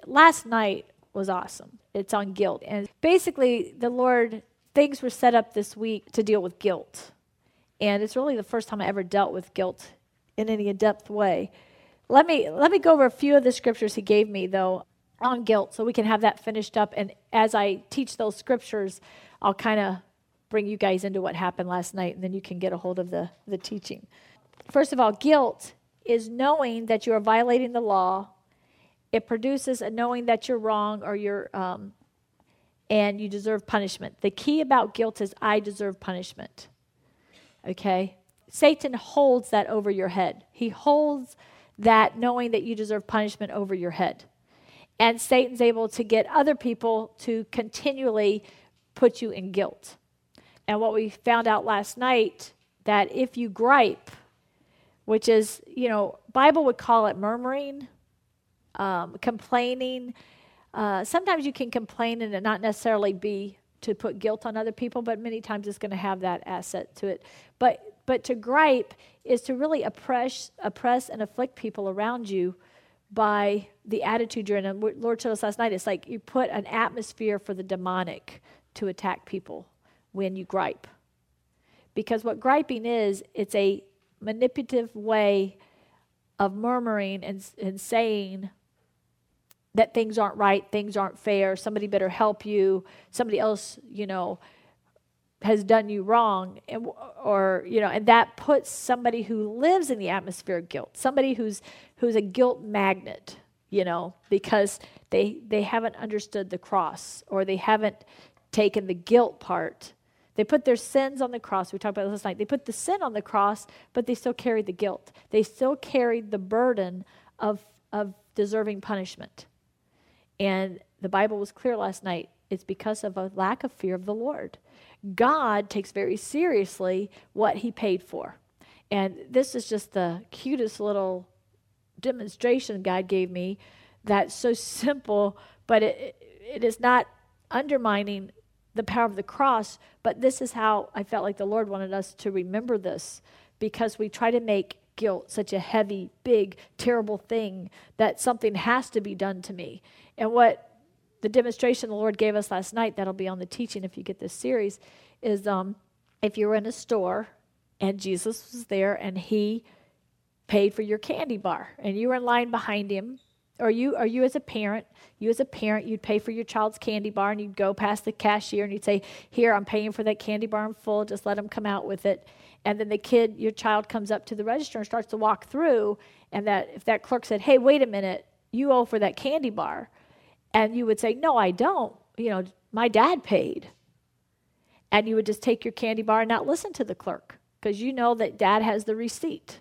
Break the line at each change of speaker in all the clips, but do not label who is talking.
last night was awesome. It's on guilt. And basically, things were set up this week to deal with guilt. And it's really the first time I ever dealt with guilt in any in-depth way. Let me go over a few of the scriptures he gave me, though, on guilt, so we can have that finished up. And as I teach those scriptures, I'll kind of bring you guys into what happened last night, and then you can get a hold of the teaching. First of all, guilt is knowing that you are violating the law. It produces a knowing that you're wrong or and you deserve punishment. The key about guilt is I deserve punishment. Okay? Satan holds that over your head. He holds that knowing that you deserve punishment over your head. And Satan's able to get other people to continually put you in guilt. And what we found out last night, that if you gripe, which is, Bible would call it murmuring, complaining. Sometimes you can complain and it not necessarily be to put guilt on other people, but many times it's going to have that asset to it. But to gripe is to really oppress and afflict people around you by the attitude you're in. And what Lord showed us last night, it's like you put an atmosphere for the demonic to attack people when you gripe. Because what griping is, it's a manipulative way of murmuring and saying that things aren't right, things aren't fair, somebody better help you, somebody else, has done you wrong, and that puts somebody who lives in the atmosphere of guilt, somebody who's a guilt magnet, because they haven't understood the cross, or they haven't taken the guilt part. They put their sins on the cross. We talked about this last night. They put the sin on the cross, but they still carried the guilt. They still carried the burden of deserving punishment. And the Bible was clear last night. It's because of a lack of fear of the Lord. God takes very seriously what he paid for. And this is just the cutest little demonstration God gave me that's so simple, but it is not undermining the power of the cross, but this is how I felt like the Lord wanted us to remember this, because we try to make guilt such a heavy, big, terrible thing that something has to be done to me. And what the demonstration the Lord gave us last night, that'll be on the teaching if you get this series, is if you were in a store and Jesus was there and he paid for your candy bar and you were in line behind him, or you as a parent, you'd pay for your child's candy bar and you'd go past the cashier and you'd say, here, I'm paying for that candy bar in full, just let them come out with it. And then your child comes up to the register and starts to walk through, and if that clerk said, hey, wait a minute, you owe for that candy bar. And you would say, no, I don't. My dad paid. And you would just take your candy bar and not listen to the clerk, because you know that dad has the receipt.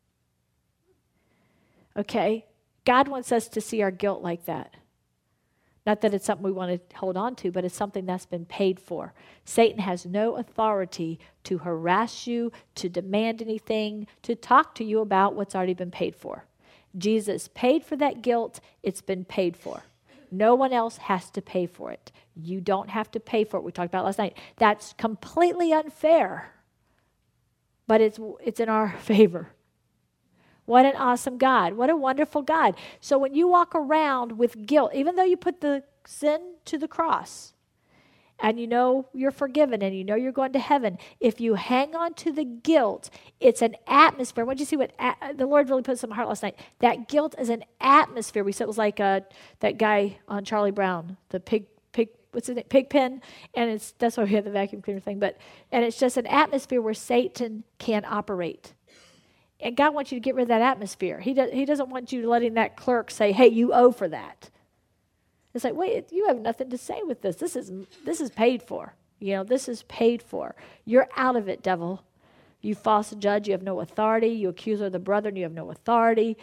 Okay? God wants us to see our guilt like that. Not that it's something we want to hold on to, but it's something that's been paid for. Satan has no authority to harass you, to demand anything, to talk to you about what's already been paid for. Jesus paid for that guilt. It's been paid for. No one else has to pay for it. You don't have to pay for it. We talked about last night. That's completely unfair, but it's in our favor. What an awesome God. What a wonderful God. So when you walk around with guilt, even though you put the sin to the cross, and you know you're forgiven, and you know you're going to heaven, if you hang on to the guilt, it's an atmosphere. What did you see what the Lord really put this in my heart last night? That guilt is an atmosphere. We said it was like that guy on Charlie Brown, the what's his name? Pigpen, and that's why we have the vacuum cleaner thing. And it's just an atmosphere where Satan can operate. And God wants you to get rid of that atmosphere. He doesn't want you letting that clerk say, hey, you owe for that. It's like, wait, you have nothing to say with this. This is paid for. This is paid for. You're out of it, devil. You false judge, you have no authority. You accuser of the brethren, you have no authority.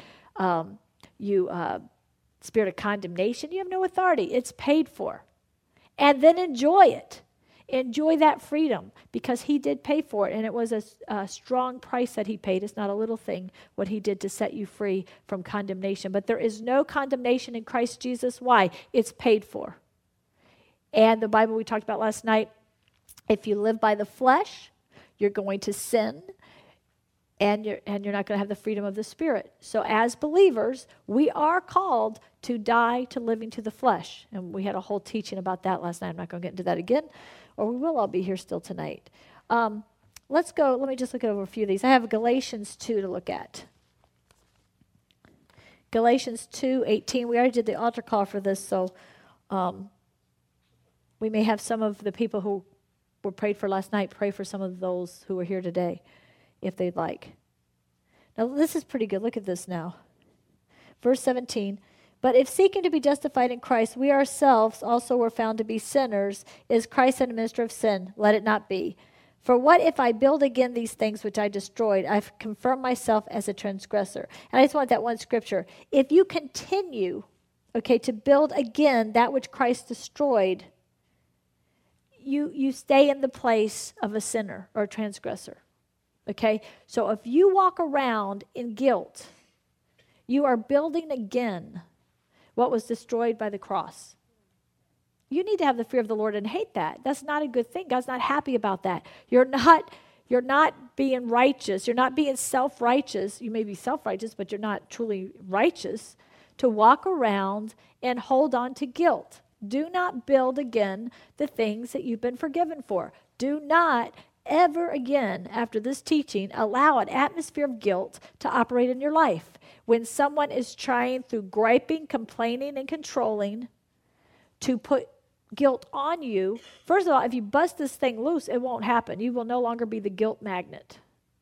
Spirit of condemnation, you have no authority. It's paid for. And then enjoy it. Enjoy that freedom, because he did pay for it, and it was a strong price that he paid. It's not a little thing what he did to set you free from condemnation. But there is no condemnation in Christ Jesus. Why? It's paid for. And the Bible we talked about last night, if you live by the flesh, you're going to sin. and you're not going to have the freedom of the Spirit. So as believers, we are called to die to living to the flesh. And we had a whole teaching about that last night. I'm not going to get into that again, or we will all be here still tonight. Let's go. Let me just look at over a few of these. I have Galatians 2 to look at. Galatians 2:18. We already did the altar call for this, so we may have some of the people who were prayed for last night pray for some of those who are here today, if they'd like. Now, this is pretty good. Look at this now. Verse 17. But if seeking to be justified in Christ, we ourselves also were found to be sinners, is Christ an minister of sin? Let it not be. For what if I build again these things which I destroyed? I've confirmed myself as a transgressor. And I just want that one scripture. If you continue, to build again that which Christ destroyed, you stay in the place of a sinner or a transgressor. Okay? So if you walk around in guilt, you are building again what was destroyed by the cross. You need to have the fear of the Lord and hate that. That's not a good thing. God's not happy about that. You're not being righteous. You're not being self-righteous. You may be self-righteous, but you're not truly righteous to walk around and hold on to guilt. Do not build again the things that you've been forgiven for. Do not ever again, after this teaching, allow an atmosphere of guilt to operate in your life. When someone is trying through griping, complaining, and controlling to put guilt on you, first of all, if you bust this thing loose, it won't happen. You will no longer be the guilt magnet.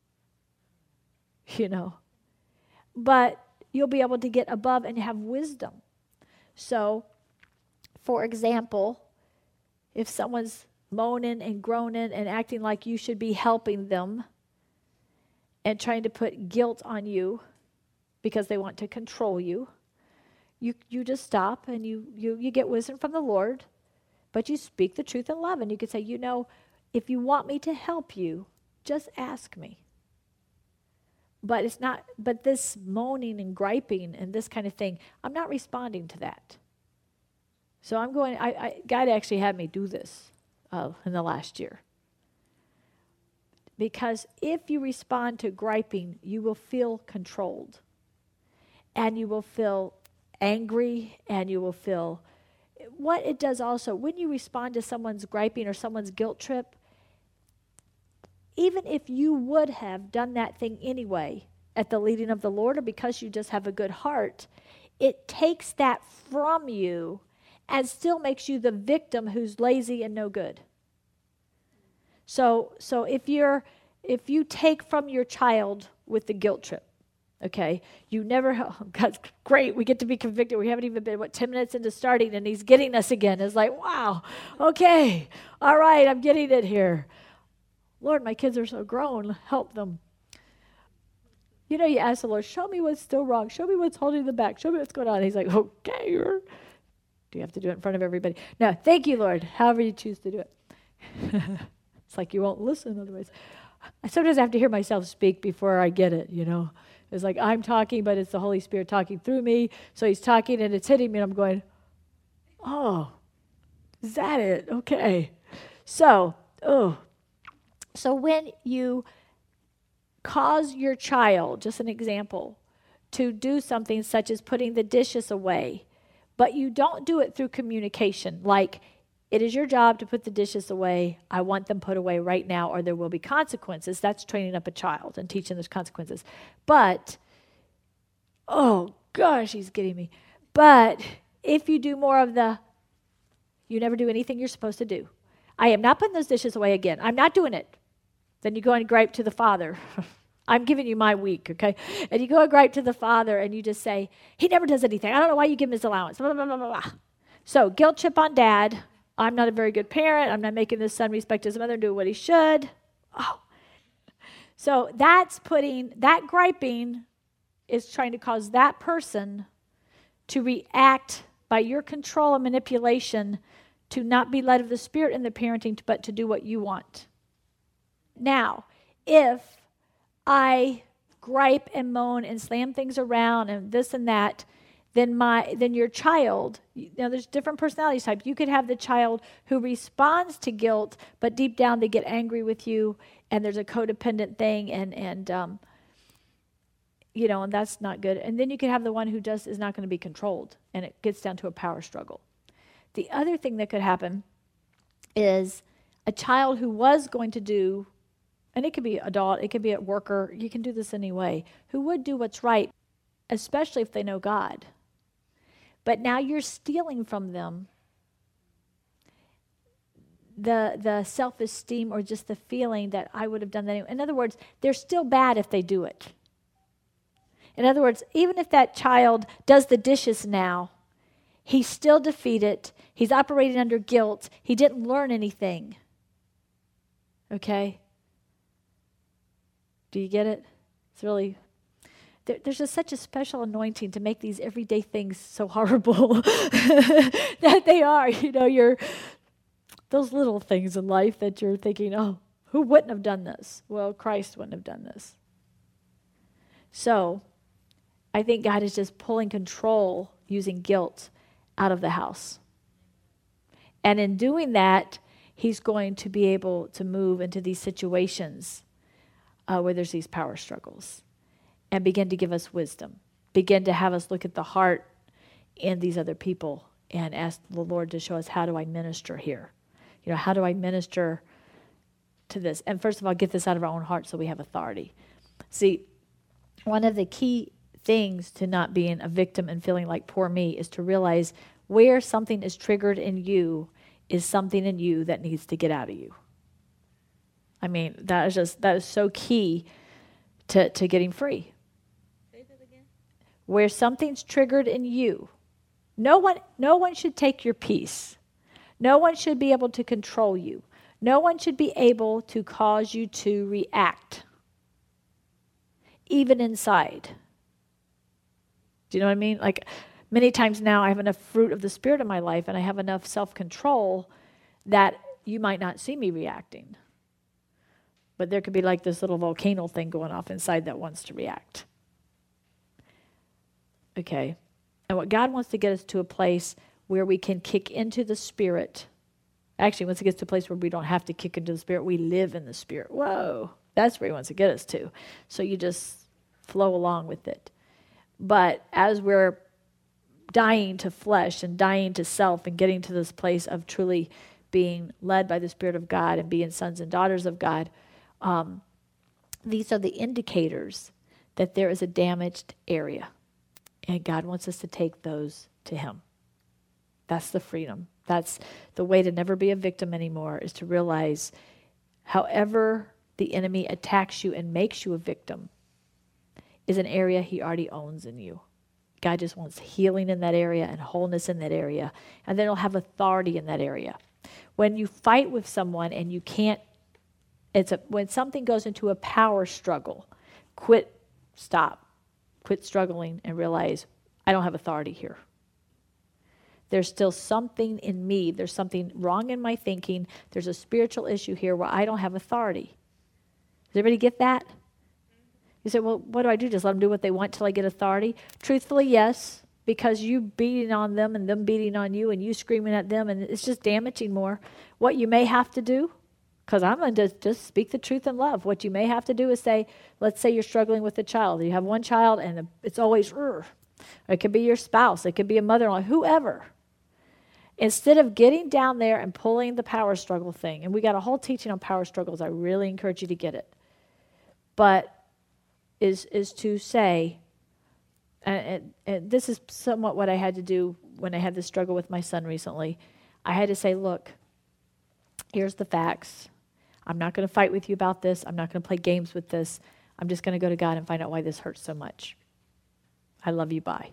But you'll be able to get above and have wisdom. So, for example, if someone's moaning and groaning and acting like you should be helping them and trying to put guilt on you because they want to control you, you just stop and you get wisdom from the Lord. But you speak the truth in love, and you can say, if you want me to help you, just ask me. But this moaning and griping and this kind of thing, I'm not responding to that. So I'm going, God actually had me do this in the last year. Because if you respond to griping, you will feel controlled. And you will feel angry, and you will feel... What it does also, when you respond to someone's griping or someone's guilt trip, even if you would have done that thing anyway at the leading of the Lord or because you just have a good heart, it takes that from you and still makes you the victim who's lazy and no good. So if you take from your child with the guilt trip, God's great, we get to be convicted. We haven't even been, 10 minutes into starting, and he's getting us again. It's like, wow, okay, all right, I'm getting it here. Lord, my kids are so grown, help them. You ask the Lord, show me what's still wrong. Show me what's holding them back. Show me what's going on. He's like, okay. Do you have to do it in front of everybody? No, thank you, Lord, however you choose to do it. It's like you won't listen otherwise. Sometimes I have to hear myself speak before I get it, It's like I'm talking, but it's the Holy Spirit talking through me. So he's talking, and it's hitting me, and I'm going, oh, is that it? Okay. So when you cause your child, just an example, to do something such as putting the dishes away, but you don't do it through communication, like, it is your job to put the dishes away. I want them put away right now, or there will be consequences. That's training up a child and teaching there's consequences. But, oh gosh, he's getting me. But if you do more of you never do anything you're supposed to do. I am not putting those dishes away again. I'm not doing it. Then you go and gripe to the father. I'm giving you my week, okay? And you go and gripe to the father, and you just say, he never does anything. I don't know why you give him his allowance. Blah, blah, blah, blah, blah. So guilt trip on dad. I'm not a very good parent. I'm not making this son respect his mother and do what he should. Oh. So that griping is trying to cause that person to react by your control and manipulation to not be led of the Spirit in the parenting, but to do what you want. Now, if I gripe and moan and slam things around and this and that, then your child, there's different personality types. You could have the child who responds to guilt, but deep down they get angry with you, and there's a codependent thing, and And that's not good. And then you could have the one who just is not going to be controlled, and it gets down to a power struggle. The other thing that could happen is a child who was going to do, and it could be adult, it could be a worker, you can do this anyway, who would do what's right, especially if they know God. But now you're stealing from them the self-esteem or just the feeling that I would have done that anyway. In other words, they're still bad if they do it. In other words, even if that child does the dishes now, he's still defeated. He's operating under guilt. He didn't learn anything. Okay? Do you get it? It's really, there's just such a special anointing to make these everyday things so horrible that they are. You're those little things in life that you're thinking, oh, who wouldn't have done this? Well, Christ wouldn't have done this. So, I think God is just pulling control using guilt out of the house. And in doing that, he's going to be able to move into these situations where there's these power struggles and begin to give us wisdom, begin to have us look at the heart in these other people and ask the Lord to show us, how do I minister here? How do I minister to this? And first of all, get this out of our own heart so we have authority. See, one of the key things to not being a victim and feeling like poor me is to realize where something is triggered in you is something in you that needs to get out of you. I mean, that is so key to getting free.
Say that again.
Where something's triggered in you, no one should take your peace. No one should be able to control you. No one should be able to cause you to react, even inside. Do you know what I mean? Like, many times now I have enough fruit of the Spirit in my life and I have enough self-control that you might not see me reacting. But there could be like this little volcano thing going off inside that wants to react. Okay. And what God wants to get us to a place where we can kick into the Spirit. Actually, once it gets to a place where we don't have to kick into the Spirit, we live in the Spirit. Whoa. That's where he wants to get us to. So you just flow along with it. But as we're dying to flesh and dying to self and getting to this place of truly being led by the Spirit of God and being sons and daughters of God, these are the indicators that there is a damaged area. And God wants us to take those to him. That's the freedom. That's the way to never be a victim anymore, is to realize however the enemy attacks you and makes you a victim is an area he already owns in you. God just wants healing in that area and wholeness in that area. And then he'll have authority in that area. When you fight with someone and you can't, when something goes into a power struggle, stop, quit struggling and realize I don't have authority here. There's still something in me. There's something wrong in my thinking. There's a spiritual issue here where I don't have authority. Does everybody get that? You say, well, what do I do? Just let them do what they want till I get authority? Truthfully, yes, because you beating on them and them beating on you and you screaming at them, and it's just damaging more. What you may have to do, because I'm going to just speak the truth in love. What you may have to do is say, let's say you're struggling with a child. You have one child and it's always, it could be your spouse. It could be a mother-in-law, whoever. Instead of getting down there and pulling the power struggle thing, and we got a whole teaching on power struggles. I really encourage you to get it. But is to say, and this is somewhat what I had to do when I had this struggle with my son recently. I had to say, look, here's the facts. I'm not going to fight with you about this. I'm not going to play games with this. I'm just going to go to God and find out why this hurts so much. I love you, bye.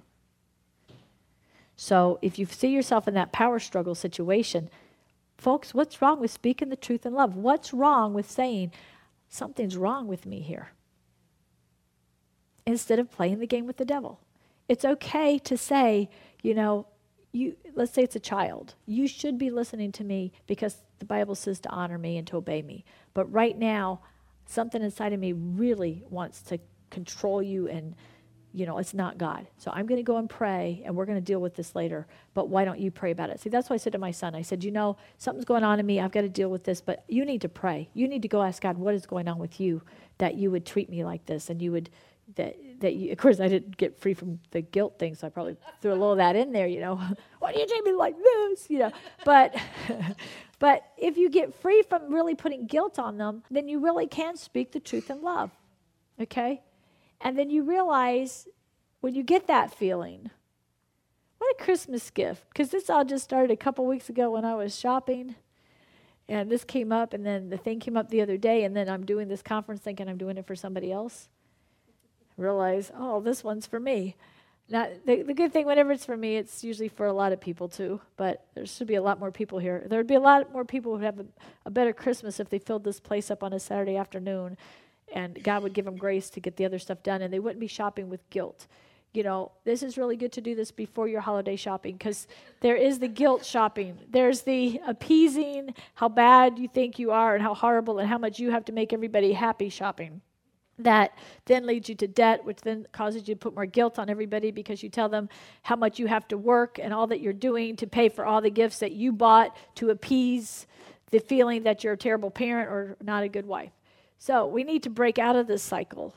So if you see yourself in that power struggle situation, folks, what's wrong with speaking the truth in love? What's wrong with saying, something's wrong with me here? Instead of playing the game with the devil. It's okay to say, let's say it's a child. You should be listening to me because the Bible says to honor me and to obey me. But right now, something inside of me really wants to control you, and it's not God. So I'm going to go and pray, and we're going to deal with this later. But why don't you pray about it? See, that's what I said to my son. I said, something's going on in me. I've got to deal with this, but you need to pray. You need to go ask God, what is going on with you that you would treat me like this, and you would that you, of course, I didn't get free from the guilt thing, so I probably threw a little of that in there, Why do you treat me like this, But, but if you get free from really putting guilt on them, then you really can speak the truth in love, okay? And then you realize when you get that feeling, what a Christmas gift, because this all just started a couple weeks ago when I was shopping. And this came up, and then the thing came up the other day, and then I'm doing this conference thinking I'm doing it for somebody else. Realize, oh, this one's for me. Now, the good thing, whenever it's for me, it's usually for a lot of people too, but there should be a lot more people here. There would be a lot more people who would have a better Christmas if they filled this place up on a Saturday afternoon, and God would give them grace to get the other stuff done, and they wouldn't be shopping with guilt. This is really good to do this before your holiday shopping, because there is the guilt shopping. There's the appeasing how bad you think you are and how horrible and how much you have to make everybody happy shopping. That then leads you to debt, which then causes you to put more guilt on everybody because you tell them how much you have to work and all that you're doing to pay for all the gifts that you bought to appease the feeling that you're a terrible parent or not a good wife. So we need to break out of this cycle.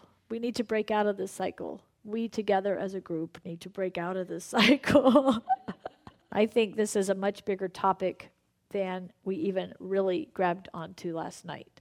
We together as a group need to break out of this cycle. I think this is a much bigger topic than we even really grabbed onto last night.